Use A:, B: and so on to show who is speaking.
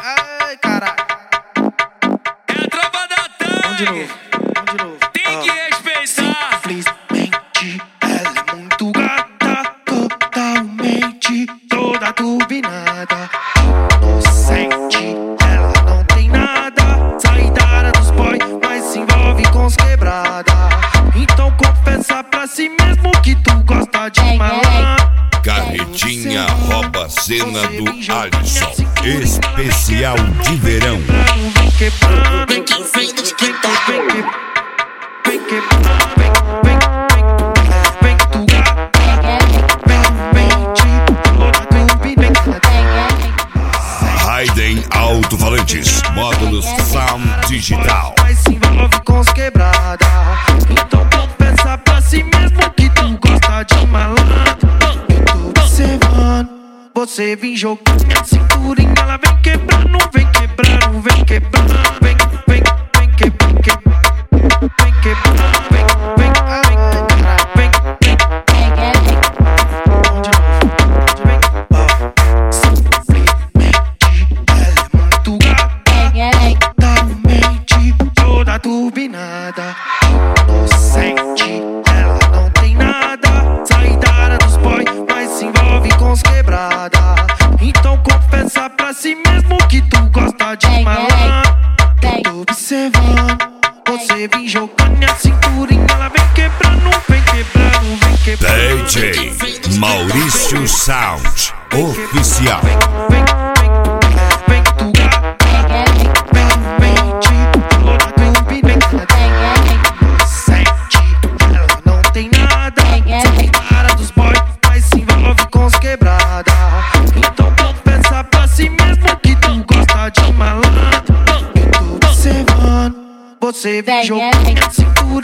A: Ai, caralho.
B: É a tropa da Tang.
A: Vamos de novo.
B: Tem que respeitar.
A: Simplesmente ela é muito gata, totalmente toda turbinada. Inocente, ela não tem nada. Sai da área dos boys, mas se envolve com os quebrada. Então confessa pra si mesmo que tu gosta de malandro.
C: Carretinha rouba cena do Alisson. Especial de verão.
A: Vem quebrando, vem tu
C: Raiden Alto-Falantes, módulos Sound Digital.
A: mas se envolve com os quebrada. Então confessa pra si mesmo que tu gosta de malandro. Eu tô observando, você vem jogando minha cinturinha. Ela vem quebrando, vem quebrando, vem quebrando. Vem quebrando, vem quebrando, turbinada, inocente, ela não tem nada. Sai da área dos boys, mas se envolve com os quebrada. Então confessa pra si mesmo que tu gosta de malandro. Eu tô observando, você vem jogando minha cinturinha. Ela vem quebrando, vem quebrando, vem quebrando.
C: DJ Maurício Sound Oficial.
A: Então confessa pra si mesmo que tu gosta de malandro. Eu tô observando, você vem jogando minha cintura.